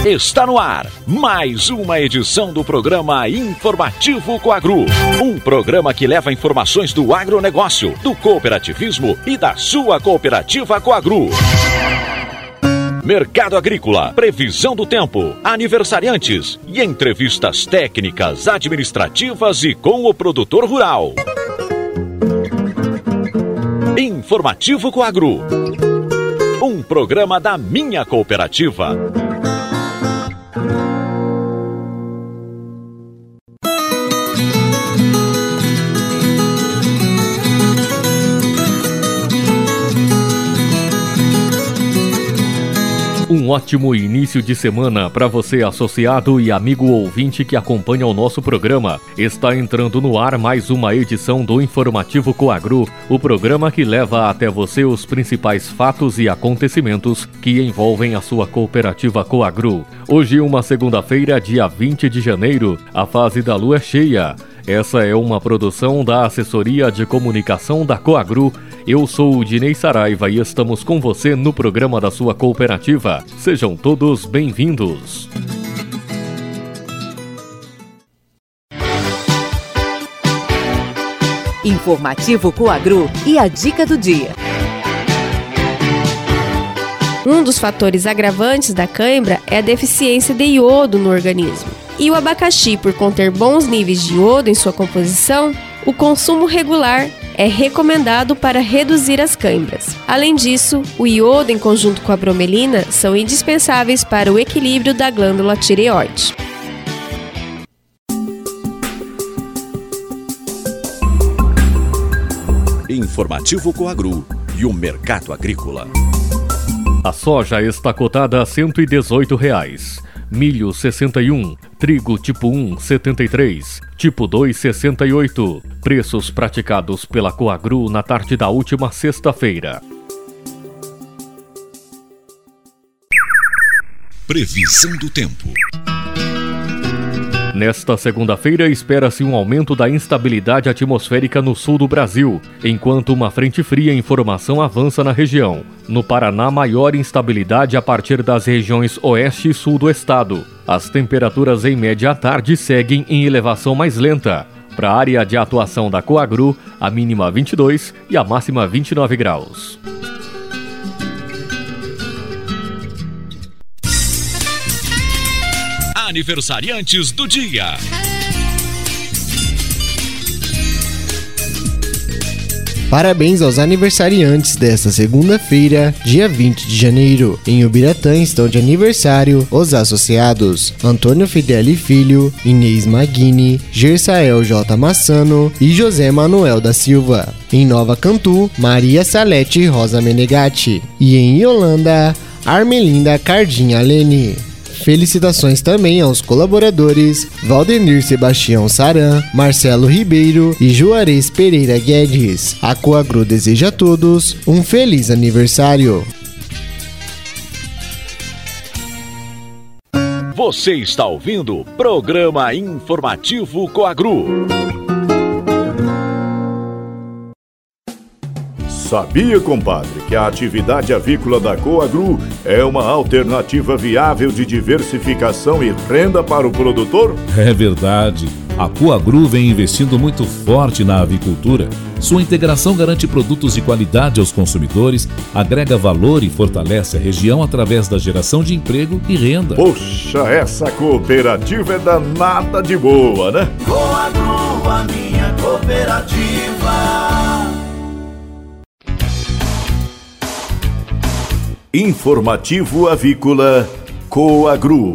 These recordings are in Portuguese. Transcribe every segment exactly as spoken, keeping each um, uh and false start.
Está no ar mais uma edição do programa Informativo Coagru. Um programa que leva informações do agronegócio, do cooperativismo e da sua cooperativa Coagru. Mercado agrícola, previsão do tempo, aniversariantes e entrevistas técnicas, administrativas e com o produtor rural. Informativo Coagru. Um programa da minha cooperativa. Um ótimo início de semana para você, associado e amigo ouvinte que acompanha o nosso programa. Está entrando no ar mais uma edição do Informativo Coagru, o programa que leva até você os principais fatos e acontecimentos que envolvem a sua cooperativa Coagru. Hoje, uma segunda-feira, dia vinte de janeiro, a fase da lua é cheia. Essa é uma produção da Assessoria de Comunicação da Coagru. Eu sou o Dinei Saraiva e estamos com você no programa da sua cooperativa. Sejam todos bem-vindos. Informativo Coagru e a dica do dia. Um dos fatores agravantes da cãibra é a deficiência de iodo no organismo. E o abacaxi, por conter bons níveis de iodo em sua composição, o consumo regular é recomendado para reduzir as cãibras. Além disso, o iodo em conjunto com a bromelina são indispensáveis para o equilíbrio da glândula tireoide. Informativo Coagru e o mercado agrícola. A soja está cotada a cento e dezoito reais. Milho sessenta e um, trigo tipo um setenta e três, tipo dois sessenta e oito. Preços praticados pela Coagru na tarde da última sexta-feira. Previsão do tempo. Nesta segunda-feira, espera-se um aumento da instabilidade atmosférica no sul do Brasil, enquanto uma frente fria em formação avança na região. No Paraná, maior instabilidade a partir das regiões oeste e sul do estado. As temperaturas em média à tarde seguem em elevação mais lenta. Para a área de atuação da Coagru, a mínima vinte e dois e a máxima vinte e nove graus. Aniversariantes do dia. Parabéns aos aniversariantes desta segunda-feira, dia vinte de janeiro. Em Ubiratã estão de aniversário os associados Antônio Fideli Filho, Inês Maguini, Gersael J. Massano e José Manuel da Silva. Em Nova Cantu, Maria Salete Rosa Menegatti. E em Yolanda, Armelinda Cardinha Lene. Felicitações também aos colaboradores Valdenir Sebastião Saran, Marcelo Ribeiro e Juarez Pereira Guedes. A Coagru deseja a todos um feliz aniversário. Você está ouvindo o programa Informativo Coagru. Sabia, compadre, que a atividade avícola da Coagru é uma alternativa viável de diversificação e renda para o produtor? É verdade. A Coagru vem investindo muito forte na avicultura. Sua integração garante produtos de qualidade aos consumidores, agrega valor e fortalece a região através da geração de emprego e renda. Poxa, essa cooperativa é danada de boa, né? Coagru, a minha cooperativa. Informativo Avícola Coagru.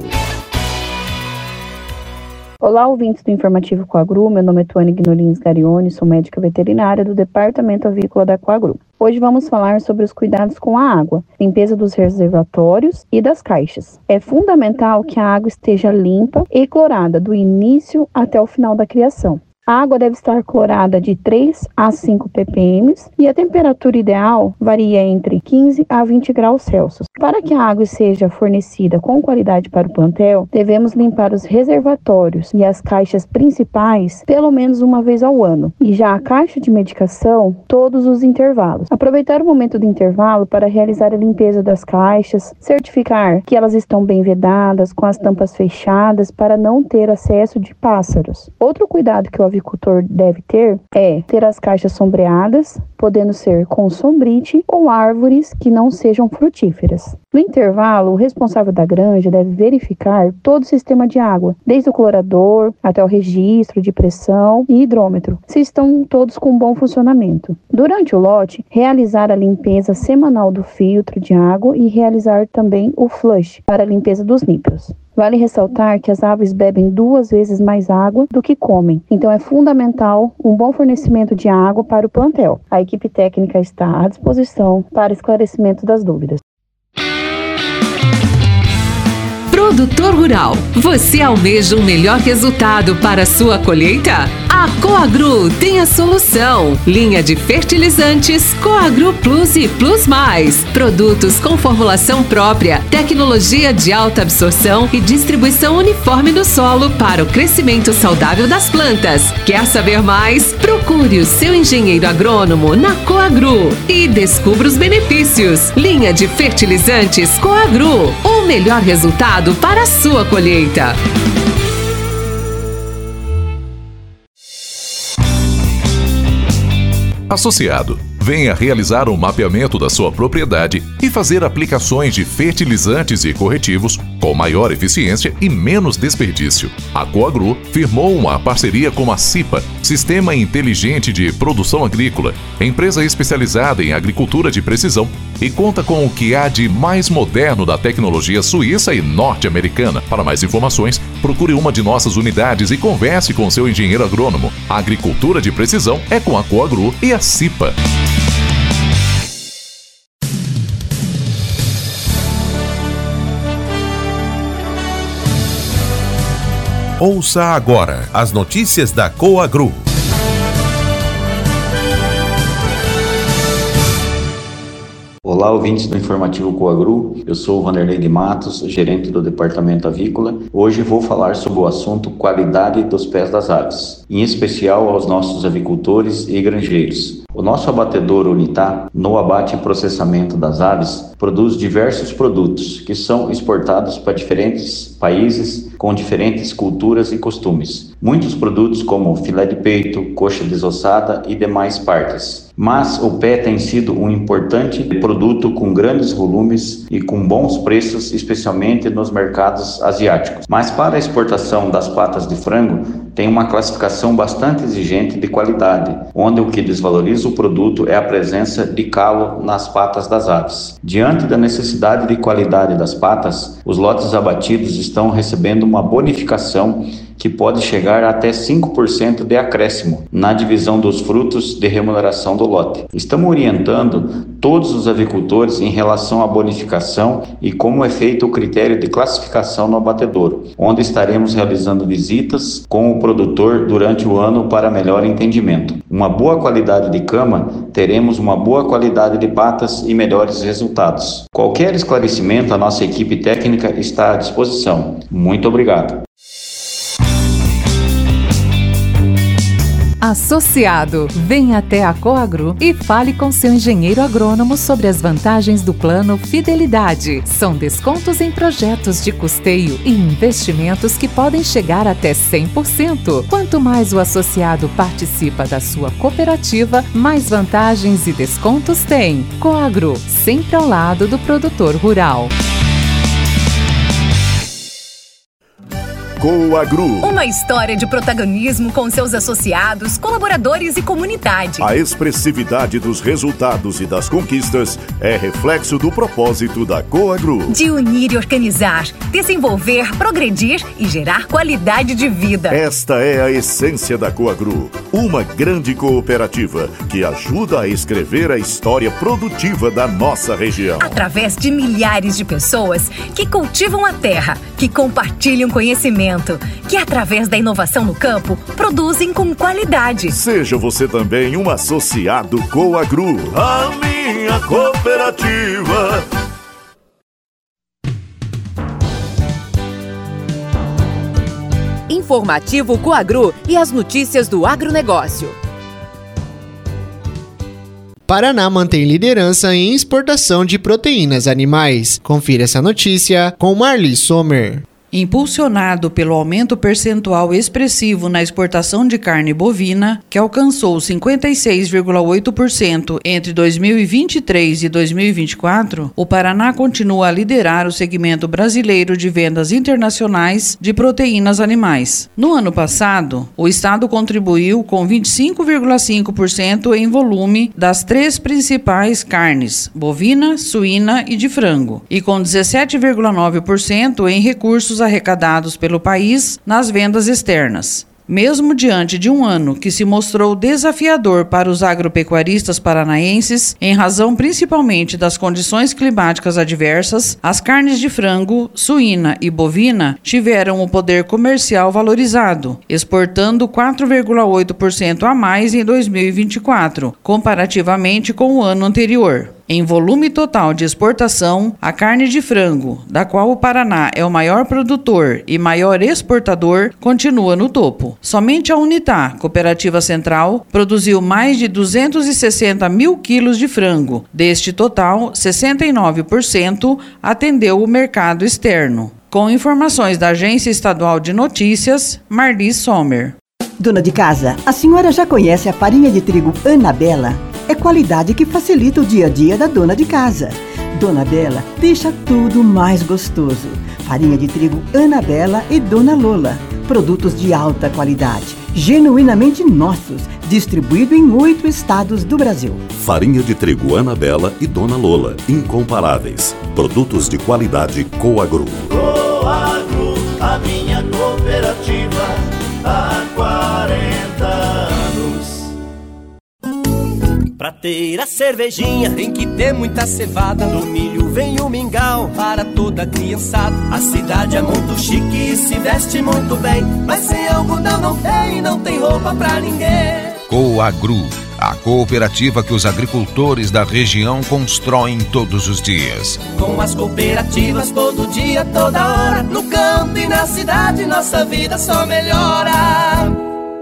Olá, ouvintes do Informativo Coagru. Meu nome é Tuane Guinolins Garione, sou médica veterinária do Departamento Avícola da Coagru. Hoje vamos falar sobre os cuidados com a água, limpeza dos reservatórios e das caixas. É fundamental que a água esteja limpa e clorada do início até o final da criação. A água deve estar clorada de três a cinco ppm e a temperatura ideal varia entre quinze a vinte graus Celsius. Para que a água seja fornecida com qualidade para o plantel, devemos limpar os reservatórios e as caixas principais pelo menos uma vez ao ano, e já a caixa de medicação todos os intervalos. Aproveitar o momento do intervalo para realizar a limpeza das caixas, certificar que elas estão bem vedadas, com as tampas fechadas, para não ter acesso de pássaros. Outro cuidado que o avicultor deve ter é ter as caixas sombreadas, podendo ser com sombrite ou árvores que não sejam frutíferas. No intervalo, o responsável da granja deve verificar todo o sistema de água, desde o clorador até o registro de pressão e hidrômetro, se estão todos com bom funcionamento. Durante o lote, realizar a limpeza semanal do filtro de água e realizar também o flush para a limpeza dos nípeos. Vale ressaltar que as aves bebem duas vezes mais água do que comem, então é fundamental um bom fornecimento de água para o plantel. A equipe técnica está à disposição para esclarecimento das dúvidas. Produtor Rural, você almeja um melhor resultado para a sua colheita? A Coagro tem a solução. Linha de fertilizantes Coagro Plus e Plus Mais. Produtos com formulação própria, tecnologia de alta absorção e distribuição uniforme no solo para o crescimento saudável das plantas. Quer saber mais? Procure o seu engenheiro agrônomo na Coagro e descubra os benefícios. Linha de fertilizantes Coagro, o melhor resultado para a sua colheita. Associado, venha realizar um mapeamento da sua propriedade e fazer aplicações de fertilizantes e corretivos com maior eficiência e menos desperdício. A Coagro firmou uma parceria com a CIPA, Sistema Inteligente de Produção Agrícola, empresa especializada em agricultura de precisão, e conta com o que há de mais moderno da tecnologia suíça e norte-americana. Para mais informações, procure uma de nossas unidades e converse com seu engenheiro agrônomo. A agricultura de precisão é com a Coagro e a CIPA. Ouça agora as notícias da Coagro. Olá, ouvintes do Informativo Coagro. Eu sou o Vanderlei de Matos, gerente do Departamento Avícola. Hoje vou falar sobre o assunto qualidade dos pés das aves, em especial aos nossos avicultores e granjeiros. O nosso abatedor Unitá, no abate e processamento das aves, produz diversos produtos que são exportados para diferentes países com diferentes culturas e costumes. Muitos produtos como filé de peito, coxa desossada e demais partes. Mas o pé tem sido um importante produto com grandes volumes e com bons preços, especialmente nos mercados asiáticos. Mas para a exportação das patas de frango, tem uma classificação bastante exigente de qualidade, onde o que desvaloriza o produto é a presença de calo nas patas das aves. Diante da necessidade de qualidade das patas, os lotes abatidos estão recebendo uma bonificação que pode chegar a até cinco por cento de acréscimo na divisão dos frutos de remuneração do lote. Estamos orientando todos os avicultores em relação à bonificação e como é feito o critério de classificação no abatedouro, onde estaremos realizando visitas com o produtor durante o ano para melhor entendimento. Uma boa qualidade de cama, teremos uma boa qualidade de patas e melhores resultados. Qualquer esclarecimento, a nossa equipe técnica está à disposição. Muito obrigado. Associado, venha até a Coagro e fale com seu engenheiro agrônomo sobre as vantagens do plano Fidelidade. São descontos em projetos de custeio e investimentos que podem chegar até cem por cento. Quanto mais o associado participa da sua cooperativa, mais vantagens e descontos tem. Coagro, sempre ao lado do produtor rural. Coagro. Uma história de protagonismo com seus associados, colaboradores e comunidade. A expressividade dos resultados e das conquistas é reflexo do propósito da Coagro. De unir e organizar, desenvolver, progredir e gerar qualidade de vida. Esta é a essência da Coagro, uma grande cooperativa que ajuda a escrever a história produtiva da nossa região. Através de milhares de pessoas que cultivam a terra, que compartilham conhecimento desenvolvimento, que através da inovação no campo, produzem com qualidade. Seja você também um associado Coagru, a minha cooperativa. Informativo Coagru e as notícias do agronegócio. Paraná mantém liderança em exportação de proteínas animais. Confira essa notícia com Marli Sommer. Impulsionado pelo aumento percentual expressivo na exportação de carne bovina, que alcançou cinquenta e seis vírgula oito por cento entre dois mil e vinte e três e dois mil e vinte e quatro, o Paraná continua a liderar o segmento brasileiro de vendas internacionais de proteínas animais. No ano passado, o estado contribuiu com vinte e cinco vírgula cinco por cento em volume das três principais carnes, bovina, suína e de frango, e com dezessete vírgula nove por cento em recursos arrecadados pelo país nas vendas externas. Mesmo diante de um ano que se mostrou desafiador para os agropecuaristas paranaenses, em razão principalmente das condições climáticas adversas, as carnes de frango, suína e bovina tiveram o poder comercial valorizado, exportando quatro vírgula oito por cento a mais em dois mil e vinte e quatro, comparativamente com o ano anterior. Em volume total de exportação, a carne de frango, da qual o Paraná é o maior produtor e maior exportador, continua no topo. Somente a Unitá, Cooperativa Central, produziu mais de duzentos e sessenta mil quilos de frango. Deste total, sessenta e nove por cento atendeu o mercado externo. Com informações da Agência Estadual de Notícias, Marli Sommer. Dona de casa, a senhora já conhece a farinha de trigo Anabela? É qualidade que facilita o dia a dia da dona de casa. Dona Bela deixa tudo mais gostoso. Farinha de trigo Anabela e Dona Lola. Produtos de alta qualidade, genuinamente nossos, distribuído em oito estados do Brasil. Farinha de trigo Anabela e Dona Lola, incomparáveis. Produtos de qualidade Coagru. Coagru, a minha cooperativa, há quarenta anos. Pra ter a cervejinha tem que ter muita cevada. Do milho vem o mingau para toda a criançada. A cidade é muito chique e se veste muito bem, mas sem algodão não tem, não tem roupa pra ninguém. Coagru, a cooperativa que os agricultores da região constroem todos os dias. Com as cooperativas todo dia, toda hora, no campo e na cidade, nossa vida só melhora.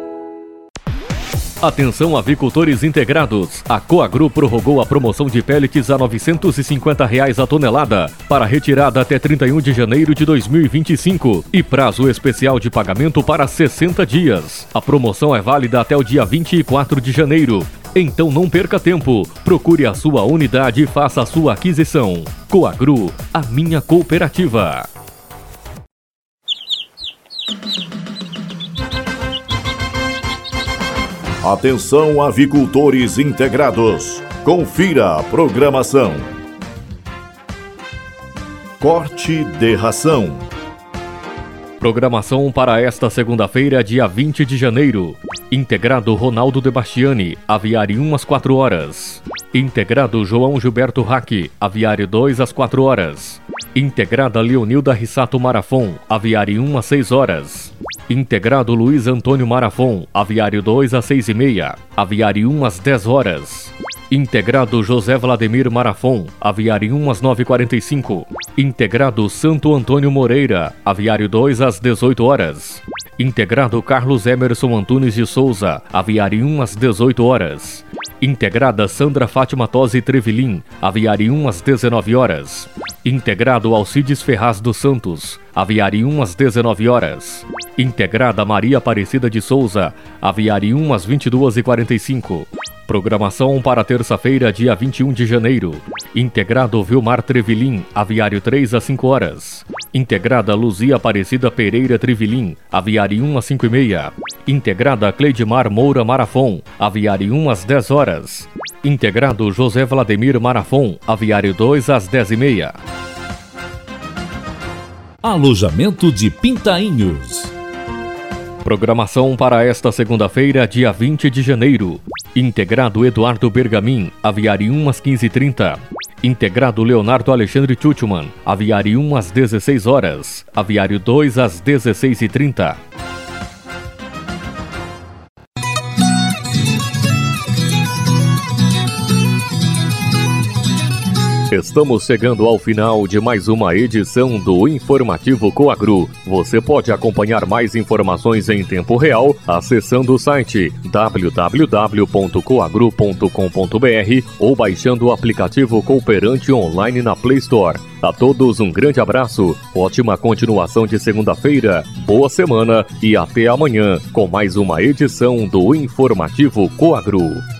Atenção, avicultores integrados. A Coagru prorrogou a promoção de pellets a novecentos e cinquenta reais a tonelada para retirada até trinta e um de janeiro de dois mil e vinte e cinco e prazo especial de pagamento para sessenta dias. A promoção é válida até o dia vinte e quatro de janeiro. Então não perca tempo. Procure a sua unidade e faça a sua aquisição. Coagru, a minha cooperativa. Atenção, avicultores integrados. Confira a programação. Corte de ração. Programação para esta segunda-feira, dia vinte de janeiro. Integrado Ronaldo de Bastiani, aviário um às quatro horas. Integrado João Gilberto Raque, aviário dois às quatro horas. Integrada Leonilda Rissato Marafon, aviário um às seis horas. Integrado Luiz Antônio Marafon, aviário dois às seis e meia. Aviário um às dez horas. Integrado José Vladimir Marafon, aviário um às nove e quarenta e cinco. Integrado Santo Antônio Moreira, aviário dois às dezoito horas. Integrado Carlos Emerson Antunes de Souza, aviário um às dezoito horas. Integrada Sandra Fátima Tosi Trevilim, aviário um às dezenove horas. Integrado Alcides Ferraz dos Santos, aviário um às dezenove horas. Integrada Maria Aparecida de Souza, aviário um às vinte e duas e quarenta e cinco. Programação para terça-feira, dia vinte e um de janeiro. Integrado Vilmar Trevilim, aviário três às cinco horas. Integrada Luzia Aparecida Pereira Trevilim, aviário um às cinco e meia. Integrada Cleidmar Moura Marafon, aviário um às dez horas. Integrado José Vladimir Marafon, aviário dois às dez e meia. Alojamento de Pintainhos. Programação para esta segunda-feira, dia vinte de janeiro. Integrado Eduardo Bergamin, aviário um às quinze e trinta. Integrado Leonardo Alexandre Tchutchman. Aviário um às dezesseis horas. Aviário dois às dezesseis e trinta. Estamos chegando ao final de mais uma edição do Informativo Coagru. Você pode acompanhar mais informações em tempo real acessando o site w w w ponto coagru ponto com ponto b r ou baixando o aplicativo Cooperante online na Play Store. A todos um grande abraço, ótima continuação de segunda-feira, boa semana e até amanhã com mais uma edição do Informativo Coagru.